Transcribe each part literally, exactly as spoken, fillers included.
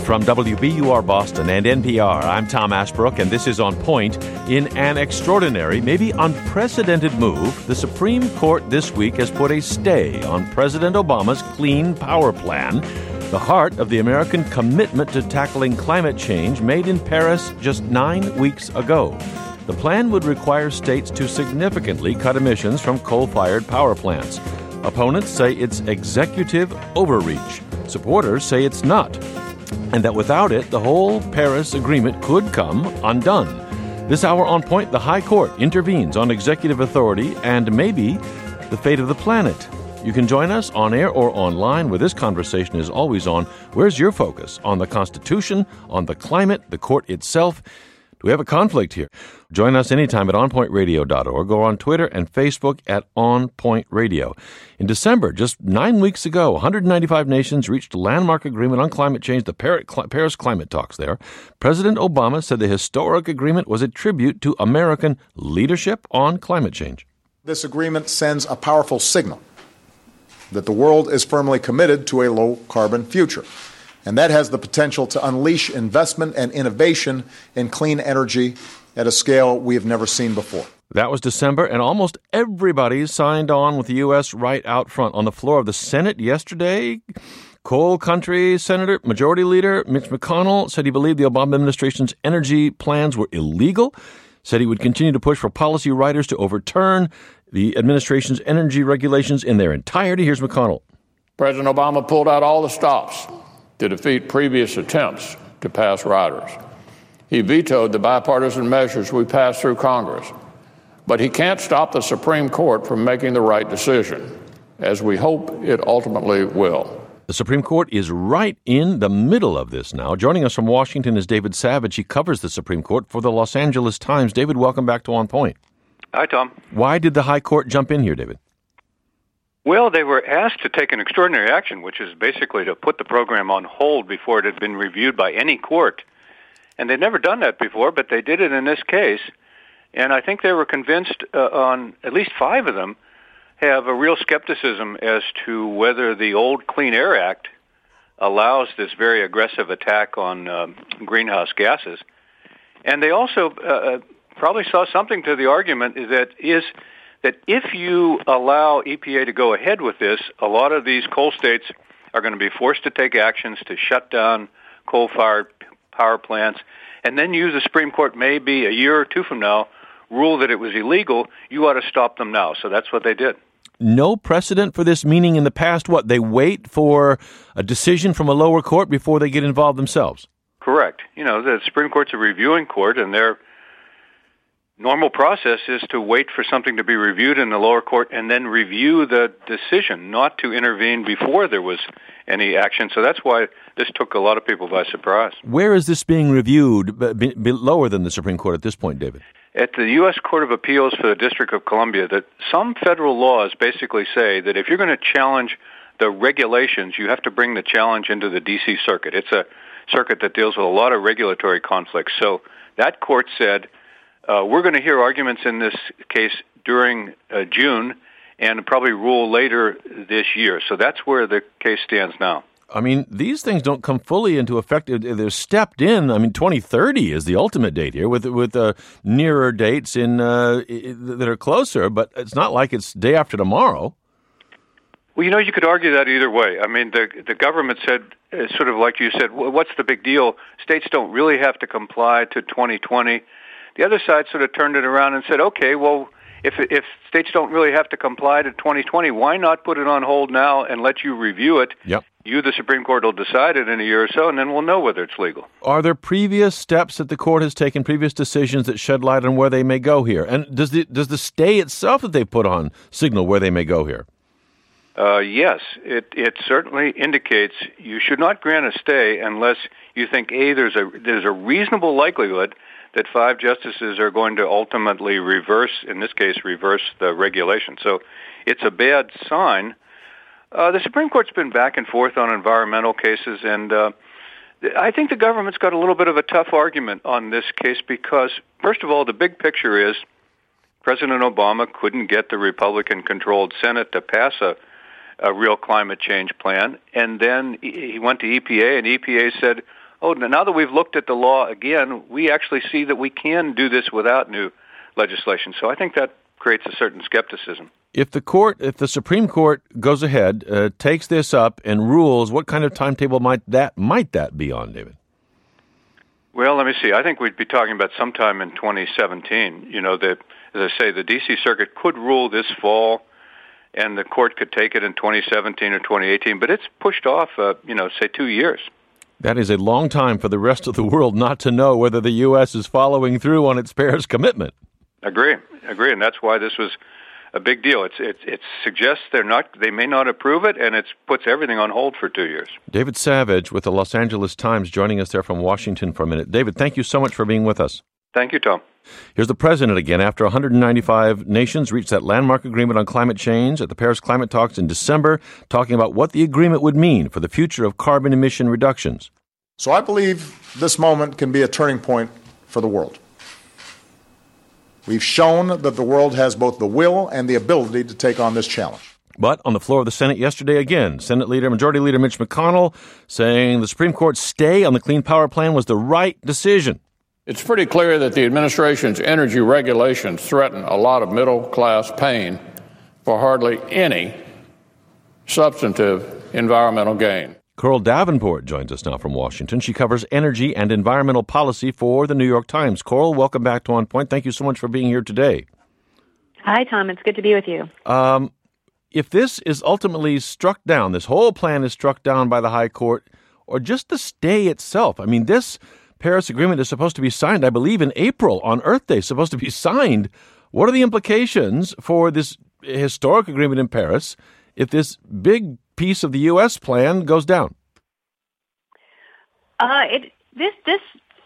From W B U R Boston and N P R, I'm Tom Ashbrook, and this is On Point. In an extraordinary, maybe unprecedented move, the Supreme Court this week has put a stay on President Obama's Clean Power Plan, the heart of the American commitment to tackling climate change made in Paris just nine weeks ago. The plan would require states to significantly cut emissions from coal-fired power plants. Opponents say it's executive overreach. Supporters say it's not, and that without it, the whole Paris Agreement could come undone. This hour on Point, the High Court intervenes on executive authority and maybe the fate of the planet. You can join us on air or online, where this conversation is always on. Where's your focus? On the Constitution, on the climate, the court itself? Do we have a conflict here? Join us anytime at on point radio dot org or on Twitter and Facebook at On Point Radio. In December, just nine weeks ago, one hundred ninety-five nations reached a landmark agreement on climate change, the Paris climate talks there. President Obama said the historic agreement was a tribute to American leadership on climate change. This agreement sends a powerful signal that the world is firmly committed to a low-carbon future. And that has the potential to unleash investment and innovation in clean energy at a scale we have never seen before. That was December, and almost everybody signed on with the U S right out front. On the floor of the Senate yesterday, coal country Senator, Majority Leader Mitch McConnell said he believed the Obama administration's energy plans were illegal, said he would continue to push for policy writers to overturn the administration's energy regulations in their entirety. Here's McConnell. President Obama pulled out all the stops to defeat previous attempts to pass riders. He vetoed the bipartisan measures we passed through Congress. But he can't stop the Supreme Court from making the right decision, as we hope it ultimately will. The Supreme Court is right in the middle of this now. Joining us from Washington is David Savage. He covers the Supreme Court for the Los Angeles Times. David, welcome back to On Point. Hi, Tom. Why did the High Court jump in here, David? Well, they were asked to take an extraordinary action, which is basically to put the program on hold before it had been reviewed by any court. And they'd never done that before, but they did it in this case. And I think they were convinced uh, on at least five of them have a real skepticism as to whether the old Clean Air Act allows this very aggressive attack on um, greenhouse gases. And they also uh, probably saw something to the argument that is that if you allow E P A to go ahead with this, a lot of these coal states are going to be forced to take actions to shut down coal-fired power plants, and then you, the Supreme Court, maybe a year or two from now, rule that it was illegal. You ought to stop them now. So that's what they did. No precedent for this, meaning in the past, what, they wait for a decision from a lower court before they get involved themselves? Correct. You know, the Supreme Court's a reviewing court, and their normal process is to wait for something to be reviewed in the lower court and then review the decision, not to intervene before there was any action. So that's why this took a lot of people by surprise. Where is this being reviewed b- b- lower than the Supreme Court at this point, David? At the U S Court of Appeals for the District of Columbia, that some federal laws basically say that if you're going to challenge the regulations, you have to bring the challenge into the D C Circuit. It's a circuit that deals with a lot of regulatory conflicts. So that court said, Uh, we're going to hear arguments in this case during uh, June and probably rule later this year. So that's where the case stands now. I mean, these things don't come fully into effect. They're stepped in. I mean, twenty thirty is the ultimate date here with with uh, nearer dates in uh, that are closer, but it's not like it's day after tomorrow. Well, you know, you could argue that either way. I mean, the the government said, uh, sort of like you said, well, what's the big deal? States don't really have to comply to twenty twenty. The other side sort of turned it around and said, okay, well, if if states don't really have to comply to twenty twenty, why not put it on hold now and let you review it? Yep. You, the Supreme Court, will decide it in a year or so, and then we'll know whether it's legal. Are there previous steps that the court has taken, previous decisions that shed light on where they may go here? And does the does the stay itself that they put on signal where they may go here? Uh, yes, it it certainly indicates you should not grant a stay unless you think, A, there's a there's a reasonable likelihood that five justices are going to ultimately reverse, in this case, reverse the regulation. So it's a bad sign. Uh, the Supreme Court's been back and forth on environmental cases, and uh, I think the government's got a little bit of a tough argument on this case because, first of all, the big picture is President Obama couldn't get the Republican-controlled Senate to pass a, a real climate change plan, and then he went to E P A, and E P A said, oh, now that we've looked at the law again, we actually see that we can do this without new legislation. So I think that creates a certain skepticism. If the court, if the Supreme Court goes ahead, uh, takes this up and rules, what kind of timetable might that might that be on, David? Well, let me see. I think we'd be talking about sometime in twenty seventeen. You know, the, as I say, the D C Circuit could rule this fall, and the court could take it in twenty seventeen or twenty eighteen, but it's pushed off, uh, you know, say two years. That is a long time for the rest of the world not to know whether the U S is following through on its Paris commitment. Agree, agree, and that's why this was a big deal. It's, it, it suggests they're not, they may not approve it, and it puts everything on hold for two years. David Savage with the Los Angeles Times joining us there from Washington for a minute. David, thank you so much for being with us. Thank you, Tom. Here's the president again. After one hundred ninety-five nations reached that landmark agreement on climate change at the Paris Climate Talks in December, talking about what the agreement would mean for the future of carbon emission reductions. So I believe this moment can be a turning point for the world. We've shown that the world has both the will and the ability to take on this challenge. But on the floor of the Senate yesterday again, Senate Leader, Majority Leader Mitch McConnell saying the Supreme Court's stay on the Clean Power Plan was the right decision. It's pretty clear that the administration's energy regulations threaten a lot of middle-class pain for hardly any substantive environmental gain. Coral Davenport joins us now from Washington. She covers energy and environmental policy for the New York Times. Coral, welcome back to On Point. Thank you so much for being here today. Hi, Tom. It's good to be with you. Um, if this is ultimately struck down, this whole plan is struck down by the High Court, or just the stay itself, I mean, this Paris Agreement is supposed to be signed, I believe, in April on Earth Day, supposed to be signed. What are the implications for this historic agreement in Paris if this big piece of the U S plan goes down? Uh, it this this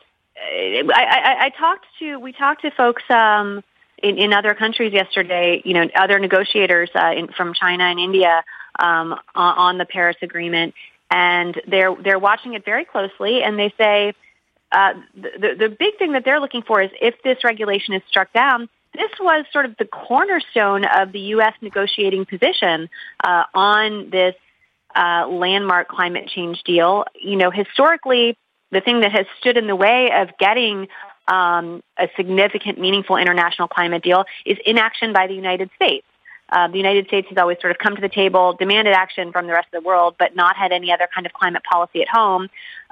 I, I, I talked to we talked to folks um, in, in other countries yesterday. You know, other negotiators uh, in, from China and India um, on, on the Paris Agreement, and they're they're watching it very closely. And they say uh, the the big thing that they're looking for is if this regulation is struck down. This was sort of the cornerstone of the U S negotiating position uh, on this uh, landmark climate change deal. You know, historically, the thing that has stood in the way of getting um, a significant, meaningful international climate deal is inaction by the United States. Uh, the United States has always sort of come to the table, demanded action from the rest of the world, but not had any other kind of climate policy at home.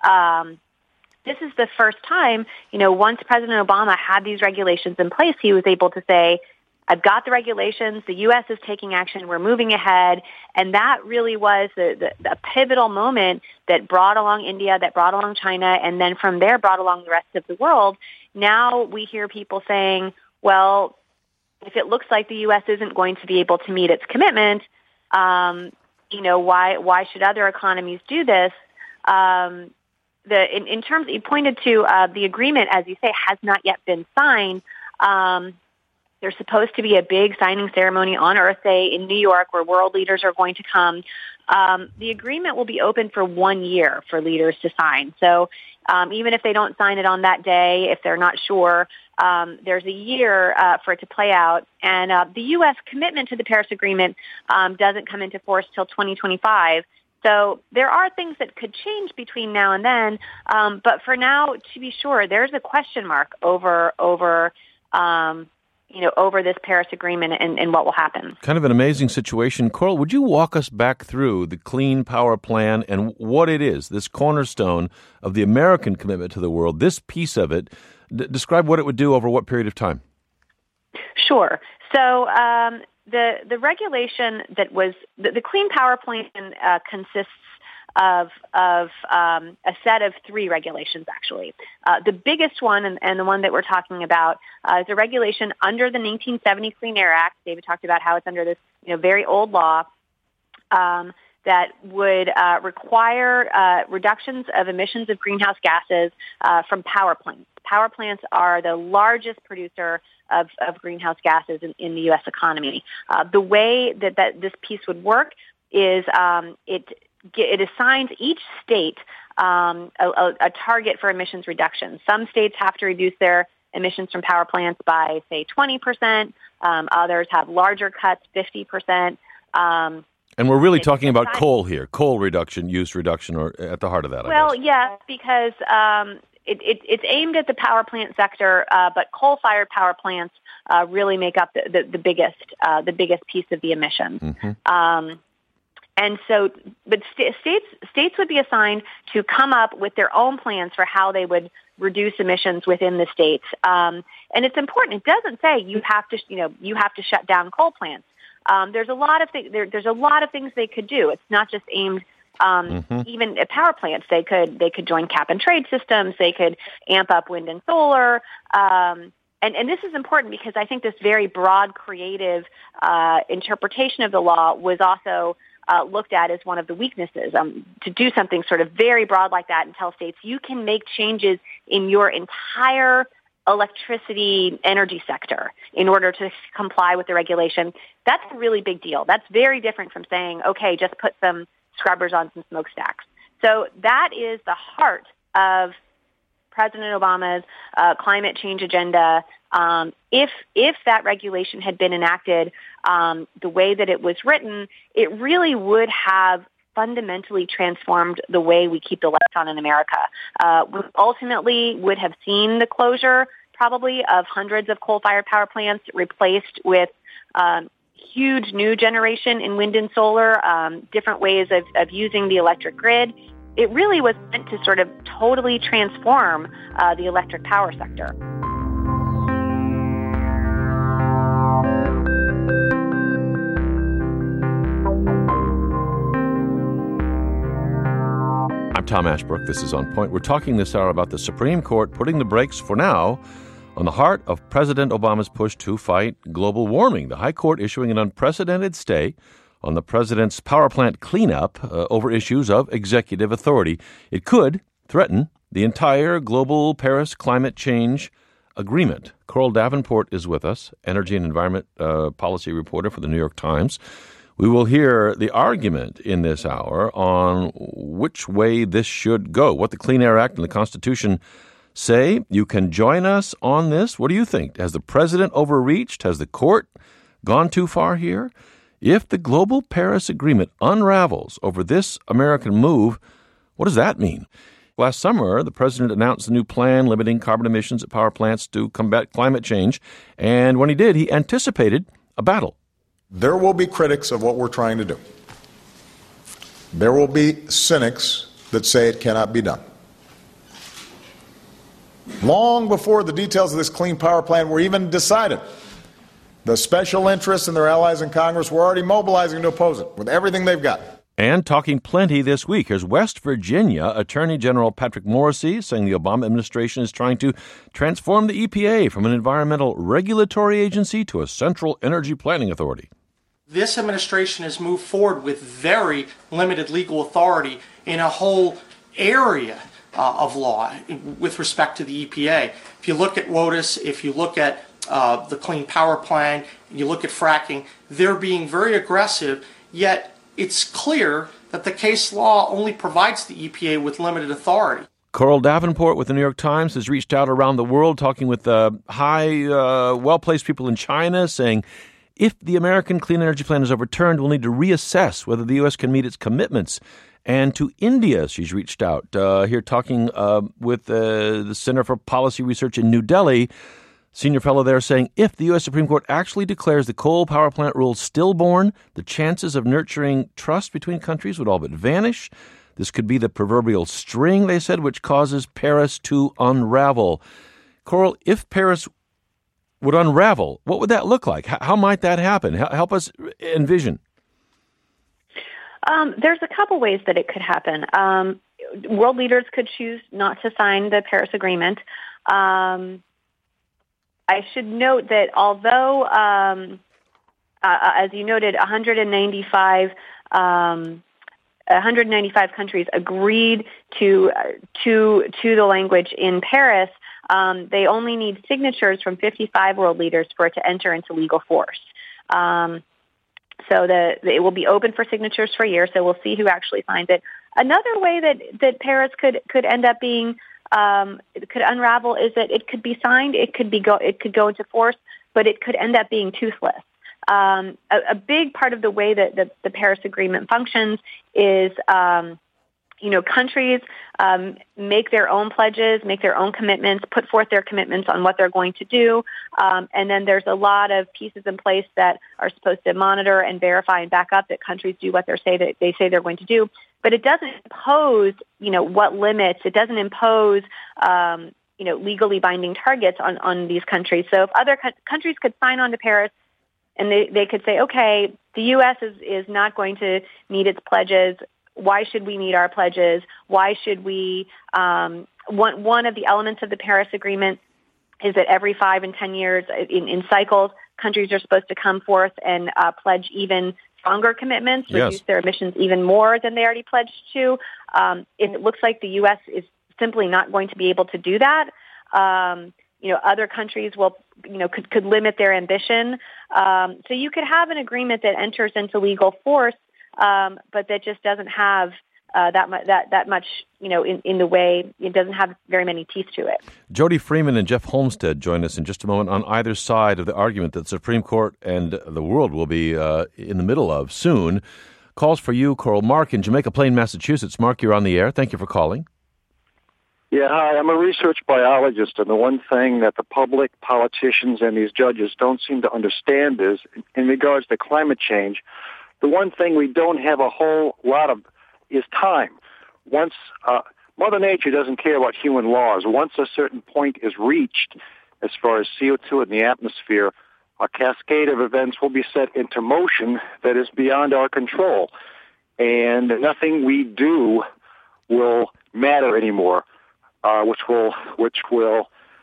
Um, This is the first time, you know, once President Obama had these regulations in place, he was able to say, I've got the regulations, the U S is taking action, we're moving ahead. And that really was the, the, the pivotal moment that brought along India, that brought along China, and then from there brought along the rest of the world. Now we hear people saying, well, if it looks like the U S isn't going to be able to meet its commitment, um, you know, why why should other economies do this? Um, the in, in terms, you pointed to uh, the agreement, as you say, has not yet been signed. Um, there's supposed to be a big signing ceremony on Earth Day in New York where world leaders are going to come. Um, the agreement will be open for one year for leaders to sign. So um, even if they don't sign it on that day, if they're not sure, um, there's a year uh, for it to play out. And uh, the U S commitment to the Paris Agreement um, doesn't come into force till twenty twenty-five. So there are things that could change between now and then. Um, but for now, to be sure, there's a question mark over over um, you know, over this Paris Agreement and, and what will happen. Kind of an amazing situation. Coral, would you walk us back through the Clean Power Plan and what it is, this cornerstone of the American commitment to the world, this piece of it? D- describe what it would do over what period of time? Sure. So um, the the regulation that was, the, the Clean Power Plan uh, consists of of um, a set of three regulations, actually. Uh, the biggest one, and, and the one that we're talking about, uh, is a regulation under the nineteen seventy Clean Air Act. David talked about how it's under this, you know, very old law um, that would uh, require uh, reductions of emissions of greenhouse gases uh, from power plants. Power plants are the largest producer of, of greenhouse gases in, in the U S economy. Uh, the way that, that this piece would work is um, it It assigns each state um, a, a target for emissions reduction. Some states have to reduce their emissions from power plants by, say, twenty percent. Um, others have larger cuts, fifty percent. Um, And we're really talking about coal here, coal reduction, use reduction, or at the heart of that, I Well, guess. yes, because um, it, it, it's aimed at the power plant sector, uh, but coal-fired power plants uh, really make up the, the, the biggest uh, the biggest piece of the emissions. Mm-hmm. Um, and so, but st- states states would be assigned to come up with their own plans for how they would reduce emissions within the states. Um, and it's important. It doesn't say you have to, you know, you have to shut down coal plants. Um, there's a lot of th- there, there's a lot of things they could do. It's not just aimed um, mm-hmm. even at power plants. They could they could join cap and trade systems. They could amp up wind and solar. Um, and and this is important because I think this very broad, creative uh, interpretation of the law was also uh, looked at as one of the weaknesses. Um, to do something sort of very broad like that and tell states you can make changes in your entire electricity energy sector in order to comply with the regulation, that's a really big deal. That's very different from saying, okay, just put some scrubbers on some smokestacks. So that is the heart of President Obama's uh, climate change agenda. Um, if if that regulation had been enacted um, the way that it was written, it really would have fundamentally transformed the way we keep the lights on in America. Uh, we ultimately would have seen the closure probably of hundreds of coal-fired power plants replaced with um, huge new generation in wind and solar, um, different ways of, of using the electric grid. It really was meant to sort of totally transform uh, the electric power sector. I'm Tom Ashbrook. This is On Point. We're talking this hour about the Supreme Court putting the brakes for now on the heart of President Obama's push to fight global warming. The High Court issuing an unprecedented stay on the president's power plant cleanup uh, over issues of executive authority. It could threaten the entire global Paris climate change agreement. Coral Davenport is with us, energy and environment uh, policy reporter for the New York Times. We will hear the argument in this hour on which way this should go, what the Clean Air Act and the Constitution say. You can join us on this. What do you think? Has the president overreached? Has the court gone too far here? If the global Paris Agreement unravels over this American move, what does that mean? Last summer, the president announced a new plan limiting carbon emissions at power plants to combat climate change. And when he did, he anticipated a battle. There will be critics of what we're trying to do. There will be cynics that say it cannot be done. Long before the details of this clean power plan were even decided, the special interests and their allies in Congress were already mobilizing to oppose it with everything they've got. And talking plenty this week. Here's West Virginia Attorney General Patrick Morrisey saying the Obama administration is trying to transform the E P A from an environmental regulatory agency to a central energy planning authority. This administration has moved forward with very limited legal authority in a whole area uh, of law with respect to the E P A. If you look at WOTUS, if you look at uh, the Clean Power Plan, you look at fracking, they're being very aggressive, yet it's clear that the case law only provides the E P A with limited authority. Coral Davenport with the New York Times has reached out around the world talking with uh, high, uh, well-placed people in China saying, if the American Clean Energy Plan is overturned, we'll need to reassess whether the U S can meet its commitments. And to India, she's reached out. Uh, here talking uh, with uh, the Center for Policy Research in New Delhi, senior fellow there saying, if the U S Supreme Court actually declares the coal power plant rule stillborn, the chances of nurturing trust between countries would all but vanish. This could be the proverbial string, they said, which causes Paris to unravel. Coral, if Paris would unravel, what would that look like? How might that happen? Help us envision. Um, there's a couple ways that it could happen. Um, world leaders could choose not to sign the Paris Agreement. Um, I should note that although, um, uh, as you noted, one hundred ninety-five, um, one hundred ninety-five countries agreed to uh, to to the language in Paris, Um, they only need signatures from fifty-five world leaders for it to enter into legal force. Um, so the, the, it will be open for signatures for a year, so we'll see who actually signs it. Another way that, that Paris could, could end up being, um, it could unravel is that it could be signed, it could be go, it could go into force, but it could end up being toothless. um, a, a big part of the way that the, the Paris Agreement functions is, um, you know, countries um, make their own pledges, make their own commitments, put forth their commitments on what they're going to do, um, and then there's a lot of pieces in place that are supposed to monitor and verify and back up that countries do what they say that they say they're going to do. But it doesn't impose, you know, what limits. It doesn't impose, um, you know, legally binding targets on, on these countries. So if other co- countries could sign on to Paris, and they, they could say, okay, the U S is, is not going to meet its pledges. Why should we meet our pledges? Why should we? Um, one one of the elements of the Paris Agreement is that every five and ten years, in, in cycles, countries are supposed to come forth and uh, pledge even stronger commitments, yes. reduce their emissions even more than they already pledged to. Um, it looks like the U S is simply not going to be able to do that. Um, you know, other countries will, you know, could could limit their ambition. Um, so you could have an agreement that enters into legal force. Um, but that just doesn't have uh, that much. That, that much, you know, in, in the way it doesn't have very many teeth to it. Jody Freeman and Jeff Holmstead join us in just a moment on either side of the argument that the Supreme Court and the world will be uh, in the middle of soon. Calls for you, Coral. Mark in Jamaica Plain, Massachusetts. Mark, you're on the air. Thank you for calling. Yeah, hi. I'm a research biologist, and the one thing that the public, politicians, and these judges don't seem to understand is, in regards to climate change, the one thing we don't have a whole lot of is time. Once uh, Mother Nature doesn't care about human laws. Once a certain point is reached, as far as C O two in the atmosphere, a cascade of events will be set into motion that is beyond our control, and nothing we do will matter anymore, uh, which will which will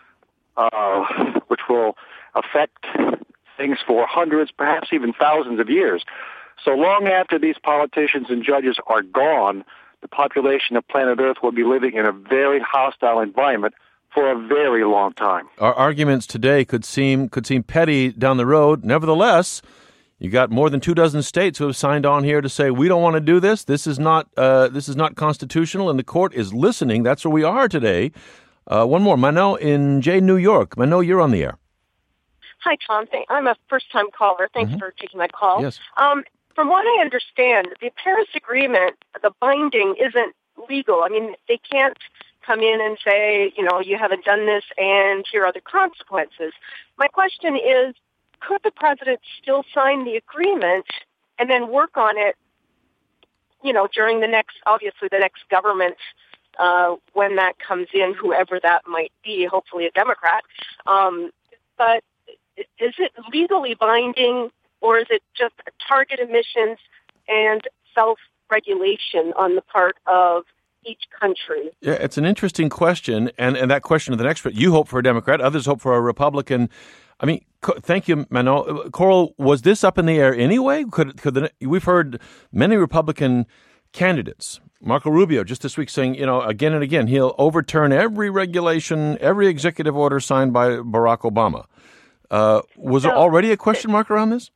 uh, which will affect things for hundreds, perhaps even thousands of years. So long after these politicians and judges are gone, the population of planet Earth will be living in a very hostile environment for a very long time. Our arguments today could seem could seem petty down the road. Nevertheless, you got more than two dozen states who have signed on here to say we don't want to do this. This is not uh, this is not constitutional, and the court is listening. That's where we are today. Uh, one more, Mano in Jay, New York. Mano, you're on the air. Hi, Tom. I'm a first-time caller. Thanks mm-hmm. for taking my call. Yes. Um, From what I understand, the Paris Agreement, the binding isn't legal. I mean, they can't come in and say, you know, you haven't done this and here are the consequences. My question is, could the president still sign the agreement and then work on it, you know, during the next, obviously the next government, uh, when that comes in, whoever that might be, hopefully a Democrat. Um, but is it legally binding? Or is it just target emissions and self-regulation on the part of each country? Yeah, it's an interesting question, and, and that question of the next, you hope for a Democrat, others hope for a Republican. I mean, co- thank you, Mano. Coral, was this up in the air anyway? Could could the, we've heard many Republican candidates, Marco Rubio just this week saying, you know, again and again, he'll overturn every regulation, every executive order signed by Barack Obama. Uh, was so, there already a question mark around this?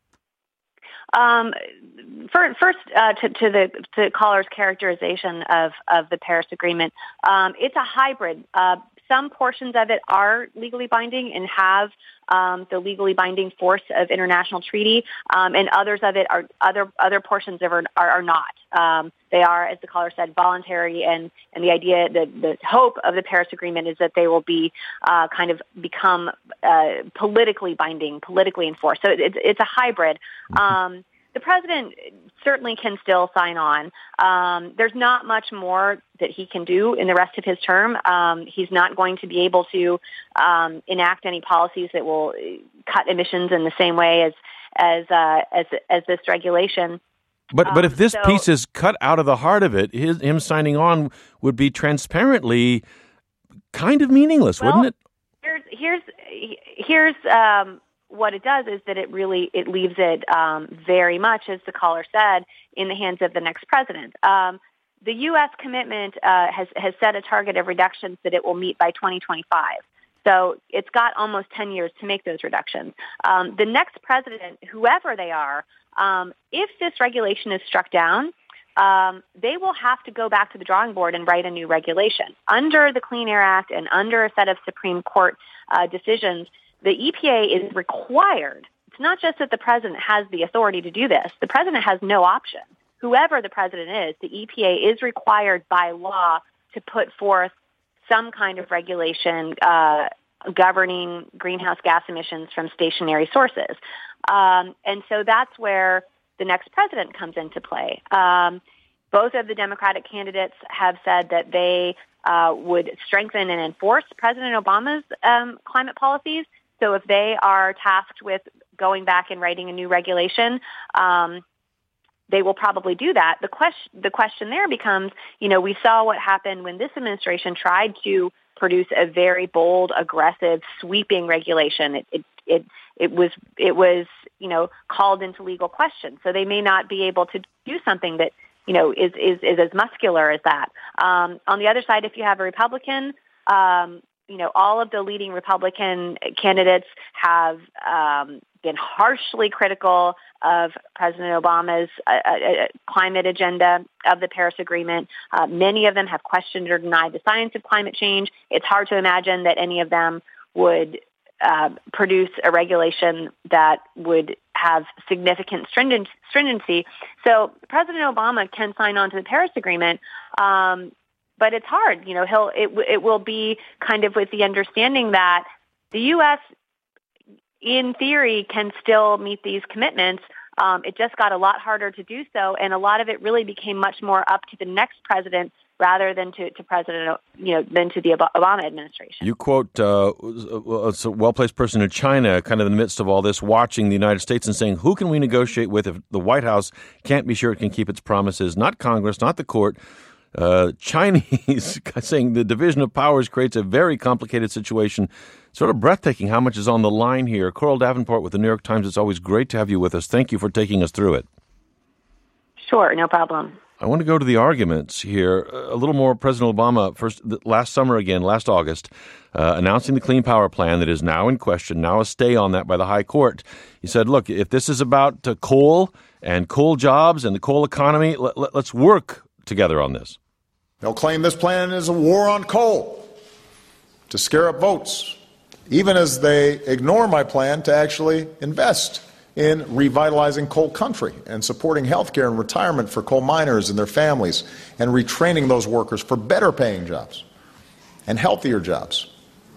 Um, for, first, uh, to, to the to caller's characterization of, of the Paris Agreement, um, it's a hybrid. Uh, some portions of it are legally binding and have um, the legally binding force of international treaty, um, and others of it are other other portions of it are, are not. Um, they are, as the caller said, voluntary, and, and the idea, the, the hope of the Paris Agreement is that they will be uh, kind of become uh, politically binding, politically enforced. So it's it's a hybrid. Um, the president certainly can still sign on. Um, there's not much more that he can do in the rest of his term. Um, he's not going to be able to um, enact any policies that will cut emissions in the same way as as uh, as, as this regulation. But but if this um, so, piece is cut out of the heart of it, his, him signing on would be transparently kind of meaningless, well, wouldn't it? Here's here's here's um, what it does is that it really it leaves it um, very much, as the caller said, in the hands of the next president. Um, the U S commitment uh, has has set a target of reductions that it will meet by twenty twenty-five. So it's got almost ten years to make those reductions. Um, the next president, whoever they are, um, if this regulation is struck down, um, they will have to go back to the drawing board and write a new regulation. Under the Clean Air Act and under a set of Supreme Court uh, decisions, the E P A is required, it's not just that the president has the authority to do this. The president has no option. Whoever the president is, the E P A is required by law to put forth some kind of regulation uh, governing greenhouse gas emissions from stationary sources. Um, and so that's where the next president comes into play. Um, both of the Democratic candidates have said that they uh, would strengthen and enforce President Obama's um, climate policies. So if they are tasked with going back and writing a new regulation, um, they will probably do that. The question, the question there becomes, you know, we saw what happened when this administration tried to produce a very bold, aggressive, sweeping regulation. It, it, it, it was, it was, you know, called into legal question. So they may not be able to do something that, you know, is, is, is as muscular as that. Um, on the other side, if you have a Republican, um, you know, all of the leading Republican candidates have um, been harshly critical of President Obama's uh, uh, climate agenda, of the Paris Agreement. Uh, many of them have questioned or denied the science of climate change. It's hard to imagine that any of them would uh, produce a regulation that would have significant stringent, stringency. So President Obama can sign on to the Paris Agreement, um, but it's hard. You know, he'll it, it will be kind of with the understanding that the U S, in theory, can still meet these commitments. Um, it just got a lot harder to do so, and a lot of it really became much more up to the next president rather than to, to President, you know, than to the Obama administration. You quote uh, a well-placed person in China, kind of in the midst of all this, watching the United States and saying, "Who can we negotiate with if the White House can't be sure it can keep its promises? Not Congress, not the court." Uh, Chinese saying the division of powers creates a very complicated situation. Sort of breathtaking how much is on the line here. Coral Davenport with the New York Times. It's always great to have you with us. Thank you for taking us through it. Sure, no problem. I want to go to the arguments here. A little more. President Obama, first last summer again, last August, uh, announcing the Clean Power Plan that is now in question, now a stay on that by the High Court. He said, look, if this is about uh, coal and coal jobs and the coal economy, let, let, let's work together on this. They'll claim this plan is a war on coal to scare up votes, even as they ignore my plan to actually invest in revitalizing coal country and supporting health care and retirement for coal miners and their families and retraining those workers for better paying jobs and healthier jobs.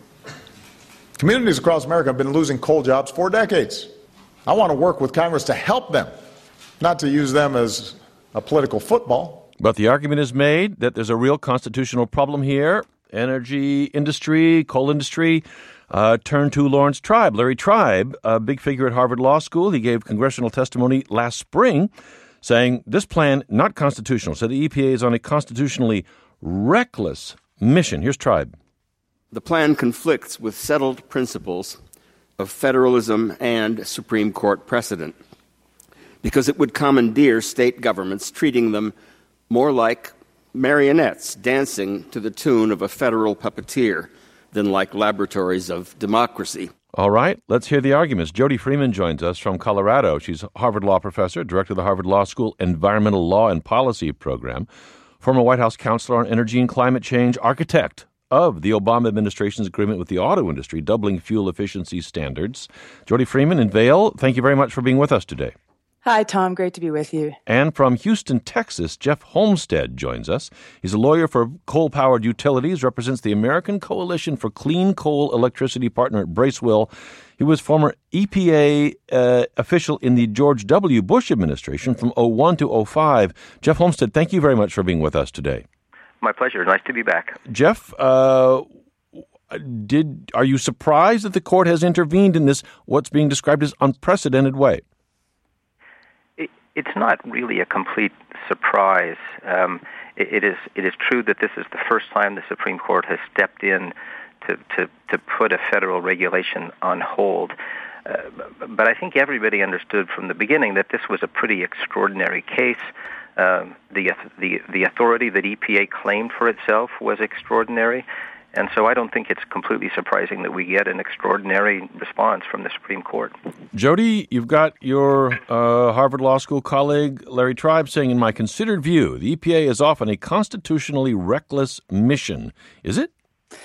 Communities across America have been losing coal jobs for decades. I want to work with Congress to help them, not to use them as a political football. But the argument is made that there's a real constitutional problem here. Energy industry, coal industry, uh, turn to Lawrence Tribe. Larry Tribe, a big figure at Harvard Law School, he gave congressional testimony last spring saying this plan, not constitutional. So the E P A is on a constitutionally reckless mission. Here's Tribe. The plan conflicts with settled principles of federalism and Supreme Court precedent because it would commandeer state governments, treating them more like marionettes dancing to the tune of a federal puppeteer than like laboratories of democracy. All right, let's hear the arguments. Jody Freeman joins us from Colorado. She's a Harvard Law professor, director of the Harvard Law School Environmental Law and Policy Program, former White House counselor on energy and climate change, architect of the Obama administration's agreement with the auto industry, doubling fuel efficiency standards. Jody Freeman in Vail, thank you very much for being with us today. Hi, Tom. Great to be with you. And from Houston, Texas, Jeff Homestead joins us. He's a lawyer for coal-powered utilities, represents the American Coalition for Clean Coal Electricity partner at Bracewell. He was former E P A uh, official in the George W. Bush administration from oh one to oh five. Jeff Homestead, thank you very much for being with us today. My pleasure. Nice to be back. Jeff, uh, did are you surprised that the court has intervened in this, what's being described as unprecedented way? It's not really a complete surprise. Um, it, it is it is true that this is the first time the Supreme Court has stepped in to, to, to put a federal regulation on hold. Uh, but I think everybody understood from the beginning that this was a pretty extraordinary case. Uh, the, the, the authority that E P A claimed for itself was extraordinary. And so I don't think it's completely surprising that we get an extraordinary response from the Supreme Court. Jody, you've got your uh, Harvard Law School colleague, Larry Tribe, saying, in my considered view, the E P A is often a constitutionally reckless mission. Is it?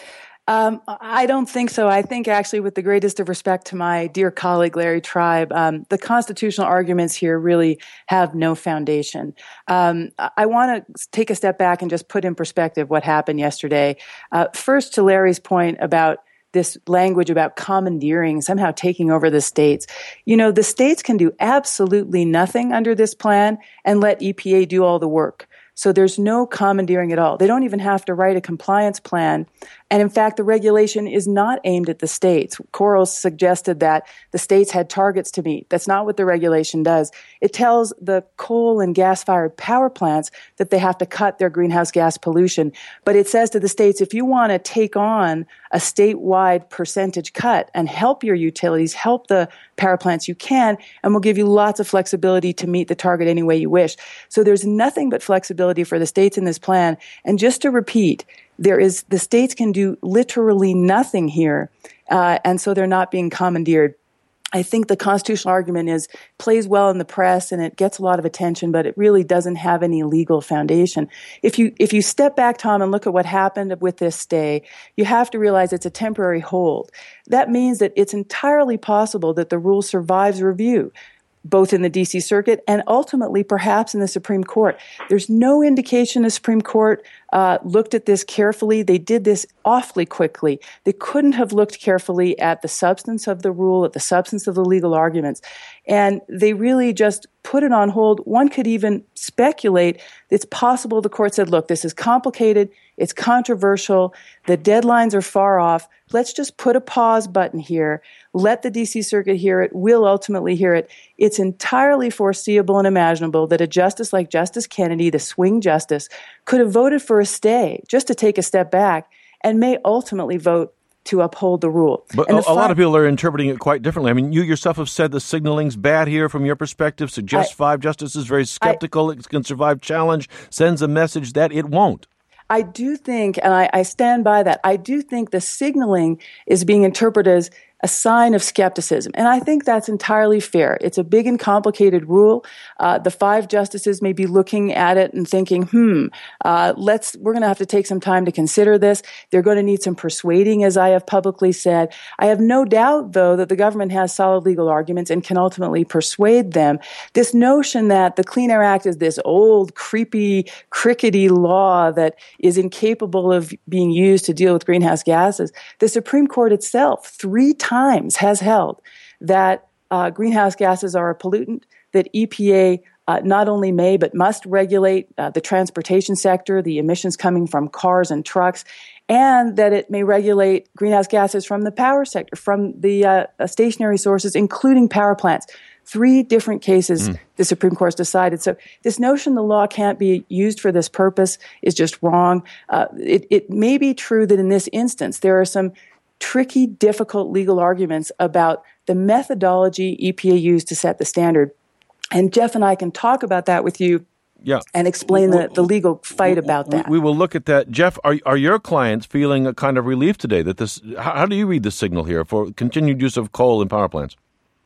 Um, I don't think so. I think actually, with the greatest of respect to my dear colleague, Larry Tribe, um, the constitutional arguments here really have no foundation. Um, I want to take a step back and just put in perspective what happened yesterday. Uh, first, to Larry's point about this language about commandeering, somehow taking over the states. You know, the states can do absolutely nothing under this plan and let E P A do all the work. So there's no commandeering at all. They don't even have to write a compliance plan. And in fact, the regulation is not aimed at the states. Quarles suggested that the states had targets to meet. That's not what the regulation does. It tells the coal and gas-fired power plants that they have to cut their greenhouse gas pollution. But it says to the states, if you want to take on a statewide percentage cut and help your utilities, help the power plants, you can, and we'll give you lots of flexibility to meet the target any way you wish. So there's nothing but flexibility for the states in this plan. And just to repeat, there is, the states can do literally nothing here, uh, and so they're not being commandeered. I think the constitutional argument is plays well in the press and it gets a lot of attention, but it really doesn't have any legal foundation. If you if you step back, Tom, and look at what happened with this stay, you have to realize it's a temporary hold. That means that it's entirely possible that the rule survives review, both in the D C Circuit and ultimately perhaps in the Supreme Court. There's no indication the Supreme Court uh, looked at this carefully. They did this awfully quickly. They couldn't have looked carefully at the substance of the rule, at the substance of the legal arguments. And they really just put it on hold. One could even speculate it's possible the court said, look, this is complicated. It's controversial. The deadlines are far off. Let's just put a pause button here. Let the D C Circuit hear it. We'll ultimately hear it. It's entirely foreseeable and imaginable that a justice like Justice Kennedy, the swing justice, could have voted for a stay just to take a step back and may ultimately vote to uphold the rule. But a, fi- a lot of people are interpreting it quite differently. I mean, you yourself have said the signaling's bad here from your perspective, suggests I, five justices, very skeptical, I, it can survive challenge, sends a message that it won't. I do think, and I, I stand by that, I do think the signaling is being interpreted as a sign of skepticism. And I think that's entirely fair. It's a big and complicated rule. Uh, the five justices may be looking at it and thinking, hmm, uh, let's, we're going to have to take some time to consider this. They're going to need some persuading, as I have publicly said. I have no doubt, though, that the government has solid legal arguments and can ultimately persuade them. This notion that the Clean Air Act is this old, creepy, crickety law that is incapable of being used to deal with greenhouse gases, the Supreme Court itself, three times times has held that uh, greenhouse gases are a pollutant, that E P A uh, not only may but must regulate uh, the transportation sector, the emissions coming from cars and trucks, and that it may regulate greenhouse gases from the power sector, from the uh, stationary sources, including power plants. Three different cases mm. the Supreme Court has decided. So this notion the law can't be used for this purpose is just wrong. Uh, it, it may be true that in this instance there are some tricky, difficult legal arguments about the methodology E P A used to set the standard. And Jeff and I can talk about that with you yeah. and explain the, the legal fight about that. We will look at that. Jeff, are are your clients feeling a kind of relief today that this, how, how do you read the signal here for continued use of coal in power plants?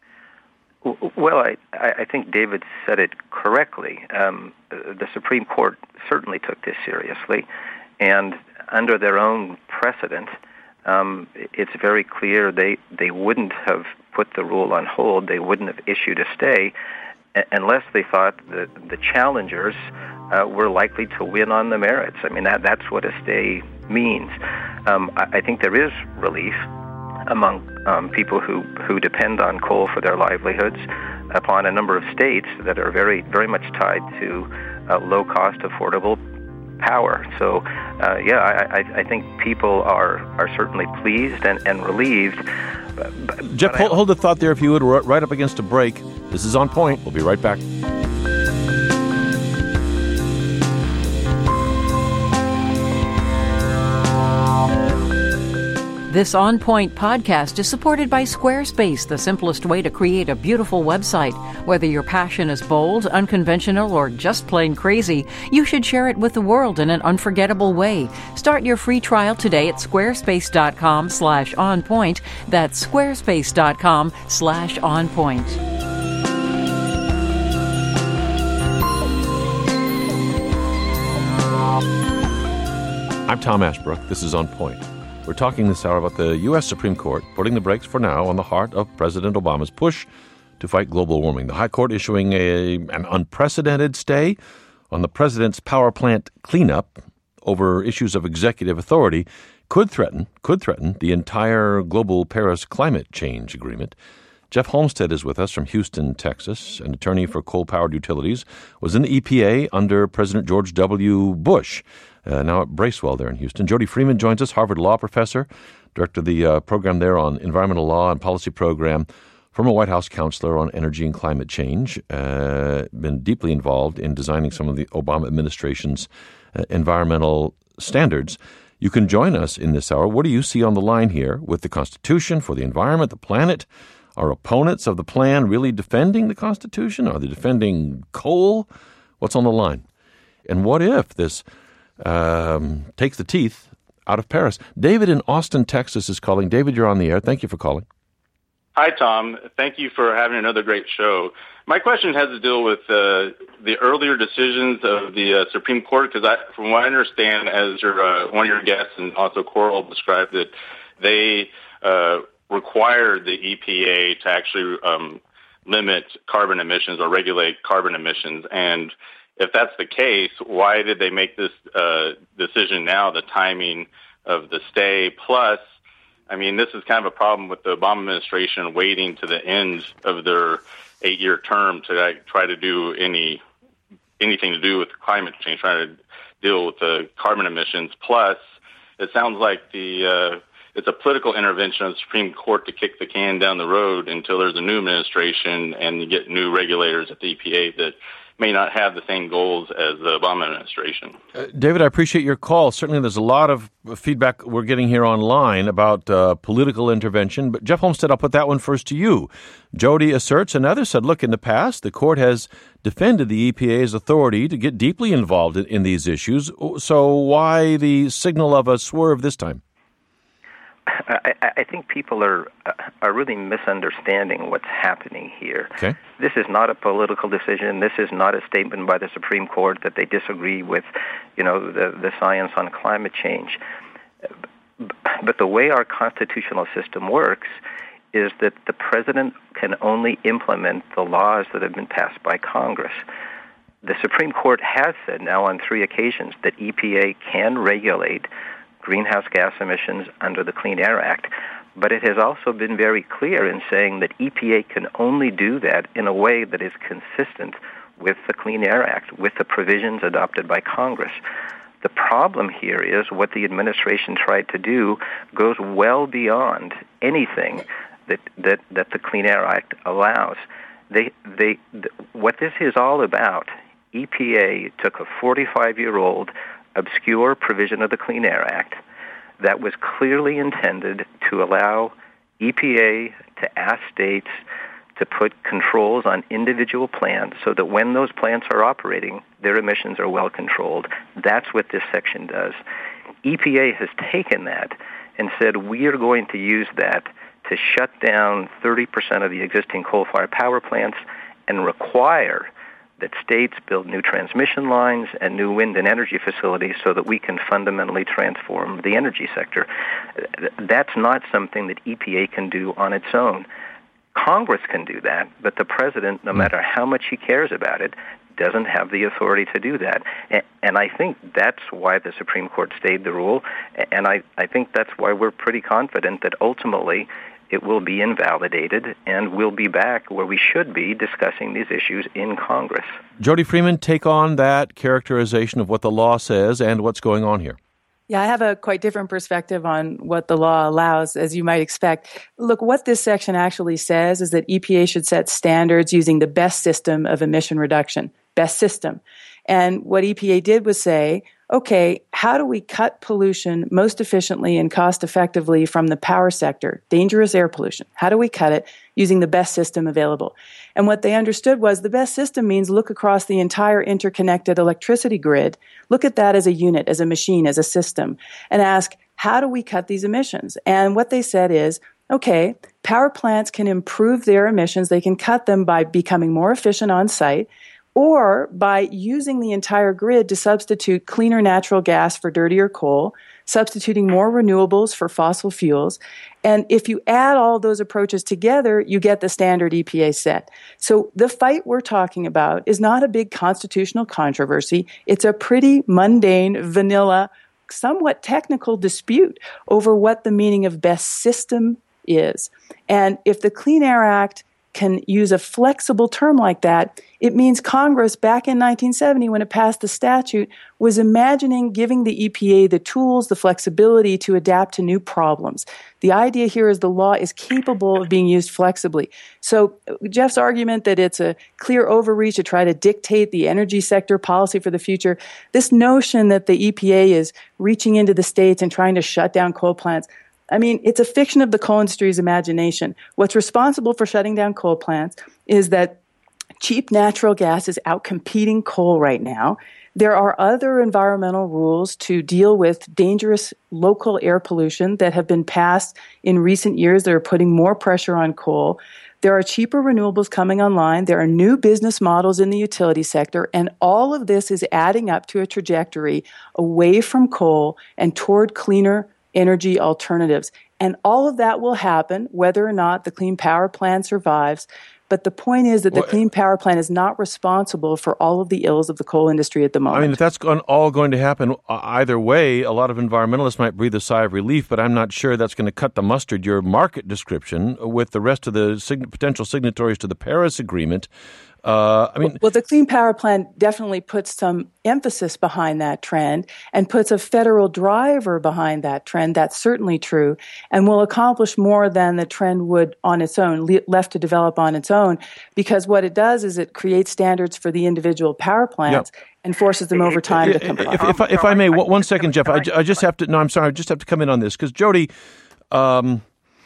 Well, I, I think David said it correctly. Um, the Supreme Court certainly took this seriously, and under their own precedent, Um, it's very clear they, they wouldn't have put the rule on hold, they wouldn't have issued a stay a- unless they thought that the challengers uh, were likely to win on the merits. I mean, that that's what a stay means. Um, I, I think there is relief among um, people who, who depend on coal for their livelihoods upon a number of states that are very, very much tied to uh, low-cost, affordable power. So, uh, yeah, I, I, I think people are, are certainly pleased and, and relieved. But, Jeff, but hold, hold the thought there if you would. We're right up against a break. This is On Point. We'll be right back. This On Point podcast is supported by Squarespace, the simplest way to create a beautiful website. Whether your passion is bold, unconventional, or just plain crazy, you should share it with the world in an unforgettable way. Start your free trial today at squarespace.com slash onpoint. That's squarespace.com slash onpoint. I'm Tom Ashbrook. This is On Point. We're talking this hour about the U S Supreme Court putting the brakes for now on the heart of President Obama's push to fight global warming. The High Court issuing a, an unprecedented stay on the president's power plant cleanup over issues of executive authority could threaten, could threaten the entire global Paris climate change agreement. Jeff Holmstead is with us from Houston, Texas, an attorney for coal-powered utilities, was in the E P A under President George W. Bush, uh, now at Bracewell there in Houston. Jody Freeman joins us, Harvard Law professor, director of the uh, program there on environmental law and policy program, former White House counselor on energy and climate change, uh, been deeply involved in designing some of the Obama administration's uh, environmental standards. You can join us in this hour. What do you see on the line here with the Constitution, for the environment, the planet? Are opponents of the plan really defending the Constitution? Are they defending coal? What's on the line? And what if this um, takes the teeth out of Paris? David in Austin, Texas is calling. David, you're on the air. Thank you for calling. Hi, Tom. Thank you for having another great show. My question has to deal with uh, the earlier decisions of the uh, Supreme Court, because from what I understand, as your, uh, one of your guests and also Coral described it, they uh, required the E P A to actually um, limit carbon emissions or regulate carbon emissions. And if that's the case, why did they make this uh, decision now, the timing of the stay? Plus, I mean, this is kind of a problem with the Obama administration waiting to the end of their eight-year term to like, try to do any anything to do with climate change, trying to deal with the carbon emissions. Plus, it sounds like the uh, it's a political intervention of the Supreme Court to kick the can down the road until there's a new administration and you get new regulators at the E P A that may not have the same goals as the Obama administration. Uh, David, I appreciate your call. Certainly there's a lot of feedback we're getting here online about uh, political intervention. But Jeff Holmstead, I'll put that one first to you. Jody asserts, and others said, look, in the past, the court has defended the E P A's authority to get deeply involved in, in these issues. So why the signal of a swerve this time? I, I think people are are really misunderstanding what's happening here. Okay. This is not a political decision. This is not a statement by the Supreme Court that they disagree with, you know, the, the science on climate change. But the way our constitutional system works is that the president can only implement the laws that have been passed by Congress. The Supreme Court has said now on three occasions that E P A can regulate greenhouse gas emissions under the Clean Air Act, but it has also been very clear in saying that E P A can only do that in a way that is consistent with the Clean Air Act, with the provisions adopted by Congress. The problem here is what the administration tried to do goes well beyond anything that that, that the Clean Air Act allows. They they th- what this is all about, E P A took a forty-five-year-old obscure provision of the Clean Air Act that was clearly intended to allow E P A to ask states to put controls on individual plants so that when those plants are operating, their emissions are well controlled. That's what this section does. E P A has taken that and said, we are going to use that to shut down thirty percent of the existing coal-fired power plants and require that states build new transmission lines and new wind and energy facilities so that we can fundamentally transform the energy sector. That's not something that E P A can do on its own. Congress can do that, but the president, no matter how much he cares about it, doesn't have the authority to do that. And I think that's why the Supreme Court stayed the rule, and I, I think that's why we're pretty confident that ultimately it will be invalidated, and we'll be back where we should be discussing these issues in Congress. Jody Freeman, take on that characterization of what the law says and what's going on here. Yeah, I have a quite different perspective on what the law allows, as you might expect. Look, what this section actually says is that E P A should set standards using the best system of emission reduction, best system. And what E P A did was say, okay, how do we cut pollution most efficiently and cost effectively from the power sector, dangerous air pollution? How do we cut it using the best system available? And what they understood was the best system means look across the entire interconnected electricity grid, look at that as a unit, as a machine, as a system, and ask, how do we cut these emissions? And what they said is, okay, power plants can improve their emissions. They can cut them by becoming more efficient on site, or by using the entire grid to substitute cleaner natural gas for dirtier coal, substituting more renewables for fossil fuels. And if you add all those approaches together, you get the standard E P A set. So the fight we're talking about is not a big constitutional controversy. It's a pretty mundane, vanilla, somewhat technical dispute over what the meaning of best system is. And if the Clean Air Act can use a flexible term like that, it means Congress back in nineteen seventy when it passed the statute was imagining giving the E P A the tools, the flexibility to adapt to new problems. The idea here is the law is capable of being used flexibly. So Jeff's argument that it's a clear overreach to try to dictate the energy sector policy for the future, this notion that the E P A is reaching into the states and trying to shut down coal plants, I mean, it's a fiction of the coal industry's imagination. What's responsible for shutting down coal plants is that cheap natural gas is outcompeting coal right now. There are other environmental rules to deal with dangerous local air pollution that have been passed in recent years that are putting more pressure on coal. There are cheaper renewables coming online. There are new business models in the utility sector. And all of this is adding up to a trajectory away from coal and toward cleaner energy alternatives. And all of that will happen whether or not the Clean Power Plan survives. But the point is that the well, Clean Power Plan is not responsible for all of the ills of the coal industry at the moment. I mean, if that's all going to happen either way, a lot of environmentalists might breathe a sigh of relief, but I'm not sure that's going to cut the mustard, your market description, with the rest of the sig- potential signatories to the Paris Agreement. Uh, I mean, well, the Clean Power Plan definitely puts some emphasis behind that trend and puts a federal driver behind that trend. That's certainly true, and will accomplish more than the trend would on its own, le- left to develop on its own, because what it does is it creates standards for the individual power plants yep. and forces them over time to comply. If, if, I, if I may, one second, Jeff, I, I just have to, no, I'm sorry, I just have to come in on this, because Jody, um,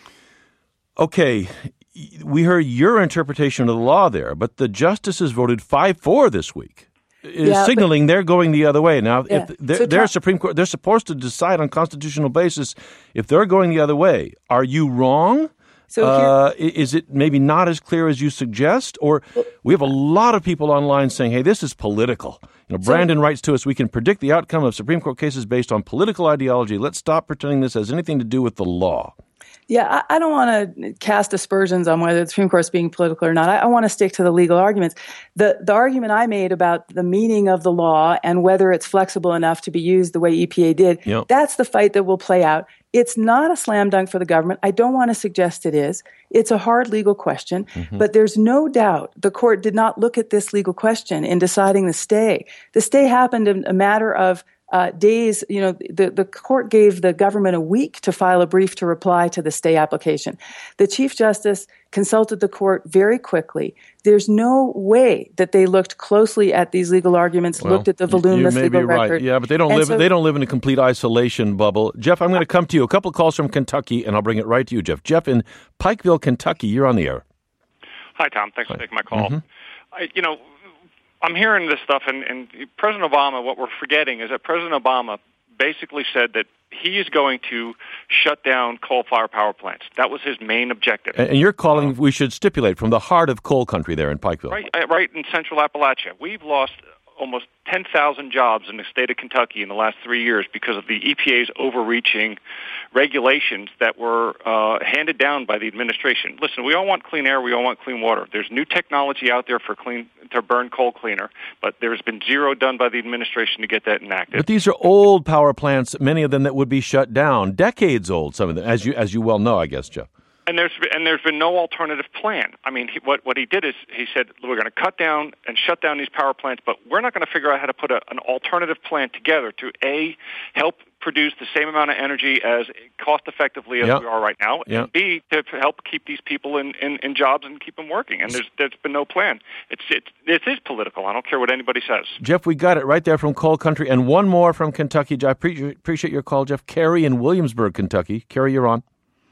okay, we heard your interpretation of the law there, but the justices voted five four this week, is yeah, signaling but, they're going the other way. Now, yeah. if they're, so they're Supreme Court, they're supposed to decide on constitutional basis if they're going the other way. Are you wrong? So uh, is it maybe not as clear as you suggest? Or we have a lot of people online saying, hey, this is political. You know, Brandon so, writes to us, we can predict the outcome of Supreme Court cases based on political ideology. Let's stop pretending this has anything to do with the law. Yeah, I, I don't want to cast aspersions on whether the Supreme Court is being political or not. I, I want to stick to the legal arguments. The the argument I made about the meaning of the law and whether it's flexible enough to be used the way E P A did, yep. that's the fight that will play out. It's not a slam dunk for the government. I don't want to suggest it is. It's a hard legal question, mm-hmm. but there's no doubt the court did not look at this legal question in deciding the stay. The stay happened in a matter of Uh, days, you know, the, the court gave the government a week to file a brief to reply to the stay application. The Chief Justice consulted the court very quickly. There's no way that they looked closely at these legal arguments, well, looked at the voluminous legal right. record. Yeah, but they don't and live. So, they don't live in a complete isolation bubble. Jeff, I'm going to come to you. A couple of calls from Kentucky, and I'll bring it right to you, Jeff. Jeff in Pikeville, Kentucky. You're on the air. Hi, Tom. Thanks Hi. for taking my call. Mm-hmm. I, you know. I'm hearing this stuff, and, and President Obama, what we're forgetting is that President Obama basically said that he is going to shut down coal-fired power plants. That was his main objective. And, and you're calling, uh, we should stipulate, from the heart of coal country there in Pikeville. Right, right in central Appalachia. We've lost almost ten thousand jobs in the state of Kentucky in the last three years because of the E P A's overreaching regulations that were uh, handed down by the administration. Listen, we all want clean air. We all want clean water. There's new technology out there for clean to burn coal cleaner, but there's been zero done by the administration to get that enacted. But these are old power plants, many of them that would be shut down, decades old, some of them, as you as you well know, I guess, Jeff. And there's and there's been no alternative plan. I mean, he, what what he did is he said we're going to cut down and shut down these power plants, but we're not going to figure out how to put a, an alternative plan together to a help produce the same amount of energy as cost effectively as yep. we are right now, yep. and b to help keep these people in, in, in jobs and keep them working. And there's there's been no plan. It's it's this is political. I don't care what anybody says. Jeff, we got it right there from coal country, and one more from Kentucky. I pre- appreciate your call, Jeff. Carrie in Williamsburg, Kentucky. Carrie, you're on.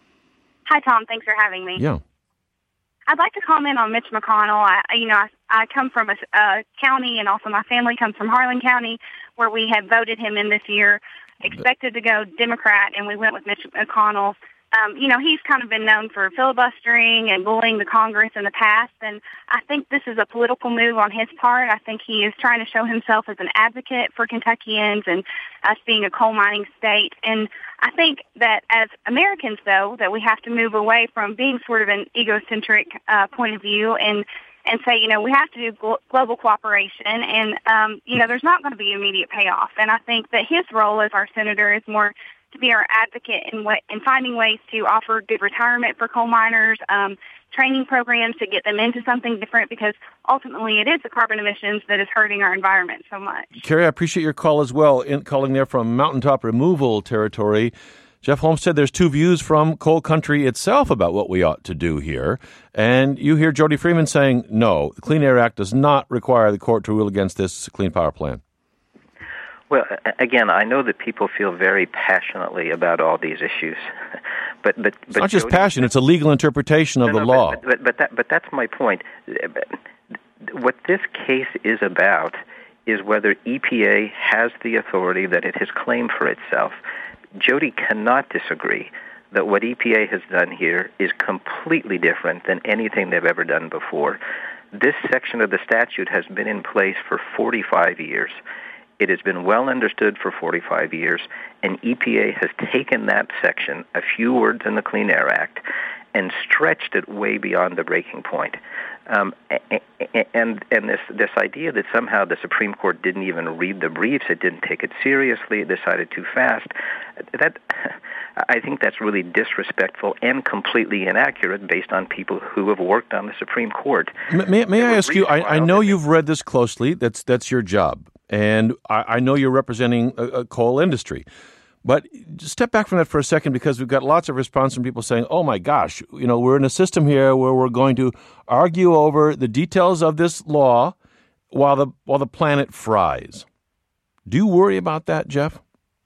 Hi, Tom. Thanks for having me. Yeah. I'd like to comment on Mitch McConnell. I, you know, I, I come from a, a county, and also my family comes from Harlan County, where we had voted him in this year, expected to go Democrat, and we went with Mitch McConnell. um, you know, he's kind of been known for filibustering and bullying the Congress in the past, and I think this is a political move on his part. I think he is trying to show himself as an advocate for Kentuckians and us being a coal mining state. And I think that as Americans, though, that we have to move away from being sort of an egocentric uh, point of view and and say, you know, we have to do glo- global cooperation, and, um, you know, there's not going to be immediate payoff. And I think that his role as our senator is more to be our advocate in, what, in finding ways to offer good retirement for coal miners, um, training programs to get them into something different, because ultimately it is the carbon emissions that is hurting our environment so much. Carrie, I appreciate your call as well. In calling there from mountaintop removal territory, Jeff Holmes said there's two views from coal country itself about what we ought to do here. And you hear Jody Freeman saying, no, the Clean Air Act does not require the court to rule against this Clean Power Plan. Well, again, I know that people feel very passionately about all these issues, but but it's but not just Jody, passion; it's a legal interpretation of no, the no, law. But but but, that, but that's my point. What this case is about is whether E P A has the authority that it has claimed for itself. Jody cannot disagree that what E P A has done here is completely different than anything they've ever done before. This section of the statute has been in place for forty-five years. It has been well understood for forty-five years, and E P A has taken that section, a few words in the Clean Air Act, and stretched it way beyond the breaking point. Um, and and this this idea that somehow the Supreme Court didn't even read the briefs, it didn't take it seriously, it decided too fast, that I think that's really disrespectful and completely inaccurate based on people who have worked on the Supreme Court. May, may, may I ask you, I, I know you've read this closely, that's that's your job, and I, I know you're representing a, a coal industry. But just step back from that for a second, because we've got lots of response from people saying, oh, my gosh, you know, we're in a system here where we're going to argue over the details of this law while the while the planet fries. Do you worry about that, Jeff?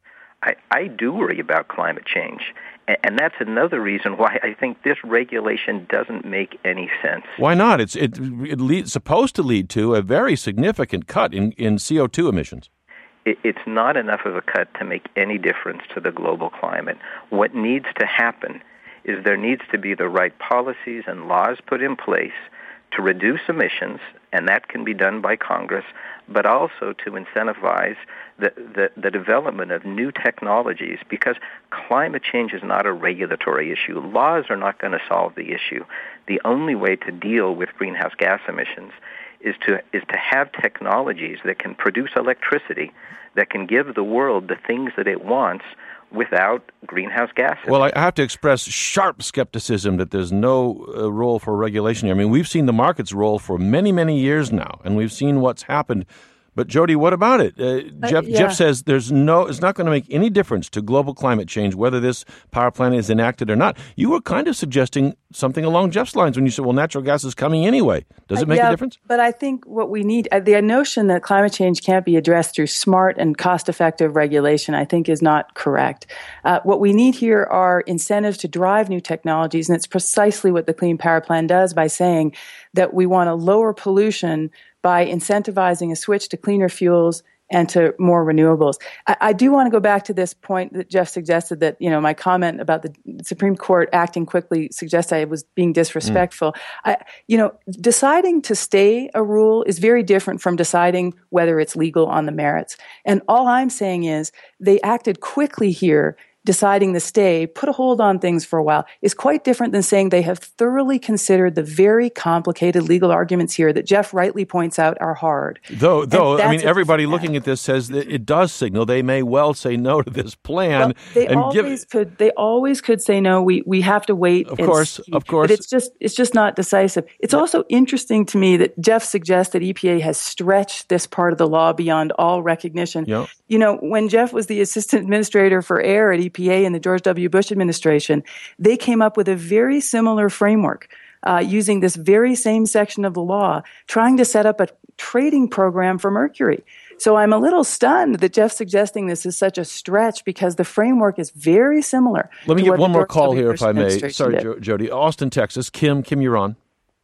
I, I do worry about climate change. And, and that's another reason why I think this regulation doesn't make any sense. Why not? It's it, it lead, supposed to lead to a very significant cut in, in C O two emissions. It's not enough of a cut to make any difference to the global climate. What needs to happen is there needs to be the right policies and laws put in place to reduce emissions, and that can be done by Congress, but also to incentivize the, the, the development of new technologies, because climate change is not a regulatory issue. Laws are not going to solve the issue. The only way to deal with greenhouse gas emissions is to is to have technologies that can produce electricity, that can give the world the things that it wants without greenhouse gases. Well, I have to express sharp skepticism that there's no uh, role for regulation here. I mean, we've seen the markets roll for many, many years now, and we've seen what's happened. But, Jody, what about it? Uh, Jeff, uh, yeah. Jeff says there's no, it's not going to make any difference to global climate change whether this power plant is enacted or not. You were kind of suggesting something along Jeff's lines when you said, well, natural gas is coming anyway. Does it make yeah, a difference? But I think what we need, uh, the notion that climate change can't be addressed through smart and cost-effective regulation, I think is not correct. Uh, what we need here are incentives to drive new technologies, and it's precisely what the Clean Power Plan does by saying that we want to lower pollution by incentivizing a switch to cleaner fuels and to more renewables. I, I do want to go back to this point that Jeff suggested that, you know, my comment about the Supreme Court acting quickly suggests I was being disrespectful. Mm. I, you know, deciding to stay a rule is very different from deciding whether it's legal on the merits. And all I'm saying is they acted quickly here. Deciding to stay, put a hold on things for a while, is quite different than saying they have thoroughly considered the very complicated legal arguments here that Jeff rightly points out are hard. Though, though I mean, everybody looking at this says that it does signal they may well say no to this plan. Well, they and always give, could. They always could say no. We we have to wait. Of course, see. of course. But it's just it's just not decisive. It's yeah. also interesting to me that Jeff suggests that E P A has stretched this part of the law beyond all recognition. Yeah. You know, when Jeff was the assistant administrator for air at E P A in the George W. Bush administration, they came up with a very similar framework uh, using this very same section of the law, trying to set up a trading program for mercury. So I'm a little stunned that Jeff's suggesting this is such a stretch because the framework is very similar. Let me to get one more call here, if I may. Sorry, did. Jody. Austin, Texas. Kim, Kim, you're on.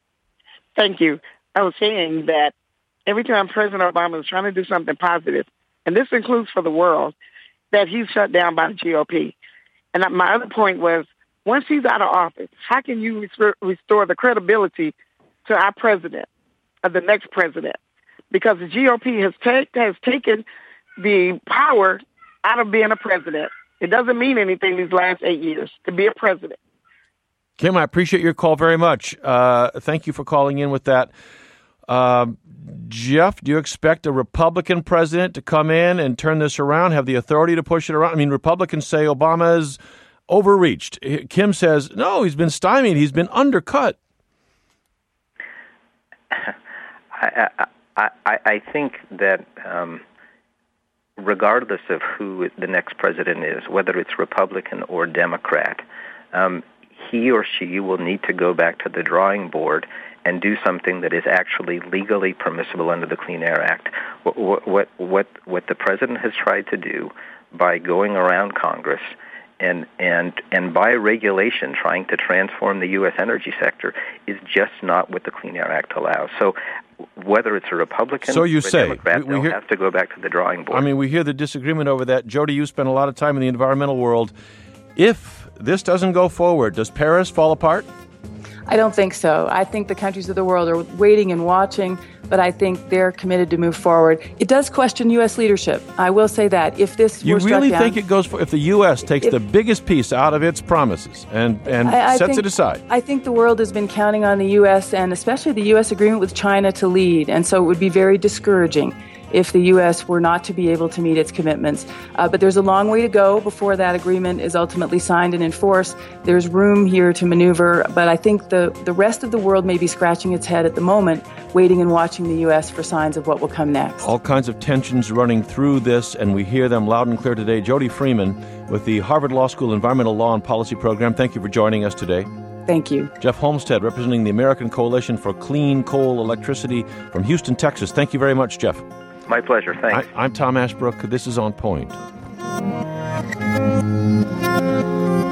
Thank you. I was saying that every time President Obama is trying to do something positive, and this includes for the world, that he's shut down by the G O P. And my other point was, Once he's out of office, how can you restore, restore the credibility to our president, or the next president? Because the G O P has, take, has taken the power out of being a president. It doesn't mean anything these last eight years to be a president. Kim, I appreciate your call very much. Uh, thank you for calling in with that. Um, Jeff, do you expect a Republican president to come in and turn this around, have the authority to push it around? I mean, Republicans say Obama is overreached. Kim says, no, he's been stymied. He's been undercut. I, I, I, I think that um, regardless of who the next president is, whether it's Republican or Democrat, um, he or she will need to go back to the drawing board and do something that is actually legally permissible under the Clean Air Act. What, what, what, what the president has tried to do by going around Congress and, and, and by regulation trying to transform the U S energy sector is just not what the Clean Air Act allows. So whether it's a Republican so you or a say, Democrat, we, we they'll hear, have to go back to the drawing board. I mean, we hear the disagreement over that. Jody, you spend a lot of time in the environmental world. If this doesn't go forward, does Paris fall apart? I don't think so. I think the countries of the world are waiting and watching, but I think they're committed to move forward. It does question U S leadership. I will say that. If this you were struck really down, think it goes for if the U S takes if, the biggest piece out of its promises and and I, I sets think, it aside? I think the world has been counting on the U S and especially the U S agreement with China to lead, and so it would be very discouraging if the U S were not to be able to meet its commitments. Uh, but there's a long way to go before that agreement is ultimately signed and enforced. There's room here to maneuver, but I think the, the rest of the world may be scratching its head at the moment, waiting and watching the U S for signs of what will come next. All kinds of tensions running through this, and we hear them loud and clear today. Jody Freeman with the Harvard Law School Environmental Law and Policy Program, thank you for joining us today. Thank you. Jeff Homestead, representing the American Coalition for Clean Coal Electricity from Houston, Texas. Thank you very much, Jeff. My pleasure. Thanks. I, I'm Tom Ashbrook. This is On Point.